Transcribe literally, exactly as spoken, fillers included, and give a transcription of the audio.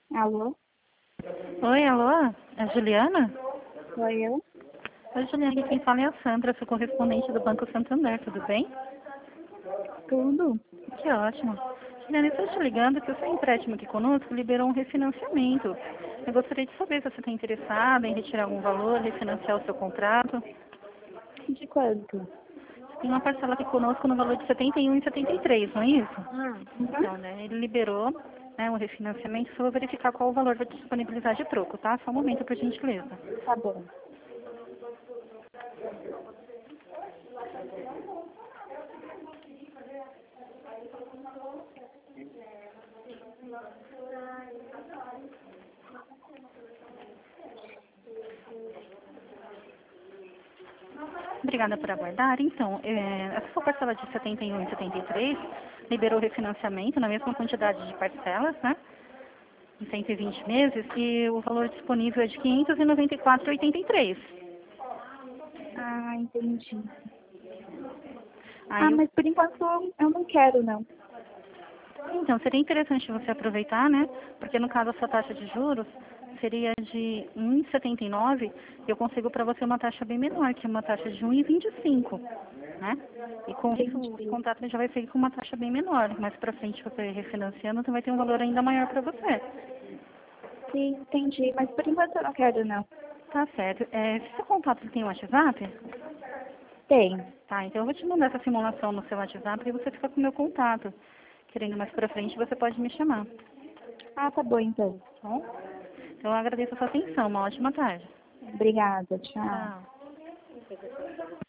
Alô? Oi, alô? É a Juliana? Sou eu? Oi, Juliana, quem fala é a Sandra, sou correspondente do Banco Santander, tudo bem? Tudo? Que ótimo. Juliana, eu estou te ligando que o seu empréstimo aqui conosco liberou um refinanciamento. Eu gostaria de saber se você está interessada em retirar algum valor, refinanciar o seu contrato. De quanto? Tem uma parcela aqui conosco no valor de setenta e um e setenta e três, não é isso? Ah, Então, uhum. né, ele liberou, né, o refinanciamento, só vou verificar qual o valor vai disponibilizar de troco, tá? Só um momento, por gentileza. Tá bom. Obrigada por aguardar. Então, é, essa sua parcela de setenta e um e setenta e três liberou o refinanciamento na mesma quantidade de parcelas, né? Em cento e vinte meses, e o valor disponível é de quinhentos e noventa e quatro reais e oitenta e três. Ah, entendi. Ah, Aí, o- mas por enquanto eu não quero, não. então, seria interessante você aproveitar, né? Porque no caso a sua taxa de juros seria de um vírgula setenta e nove, e eu consigo para você uma taxa bem menor, que é uma taxa de um vírgula vinte e cinco, né? E com isso o Entendi. contrato já vai sair com uma taxa bem menor. Mais para frente você refinanciando, então vai ter um valor ainda maior para você. Sim, entendi. Mas por enquanto eu não quero, não. Tá certo. É, se seu contato tem um WhatsApp, Tem. tá, então eu vou te mandar essa simulação no seu WhatsApp e você fica com o meu contato. Querendo mais pra frente, você pode me chamar, Ah, tá bom, então. tá bom? Então eu agradeço a sua atenção. Uma ótima tarde. Obrigada. Tchau. Tchau.